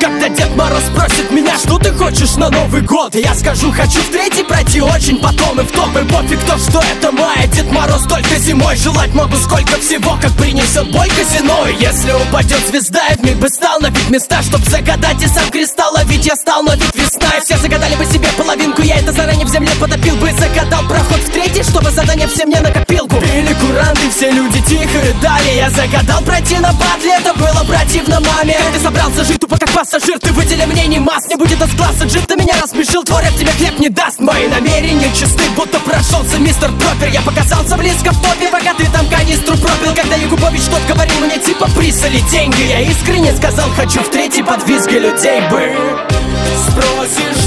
Когда Дед Мороз спросит меня, что ты хочешь на Новый год, я скажу, хочу в третий пройти очень потом и в топ. И пофиг то, что это май, Дед Мороз только зимой. Желать могу сколько всего, как принесет бой казино. И если упадет звезда, я вмиг бы стал на вид места, чтоб загадать и сам кристалл ловить. Я стал на вид весна, и все загадали бы себе половинку. Я это заранее в земле потопил бы, загадал проход в третий, чтобы задание всем не накопилку. Пили куранты, все люди тихо рыдали. Я загадал пройти на батле, это было противно маме. Как ты собрался жить тупо как пассажир, ты выдели мне не масс. Не будет из класса джип, ты меня рассмешил, твой рэп тебе хлеб не даст. Мои намерения чисты, будто прошелся мистер Пропер. Я показался близко в топе, пока ты там канистру пропил. Когда Якубович тот говорил мне типа присали деньги, я искренне сказал, хочу в третий под визги людей бы. Спросишь,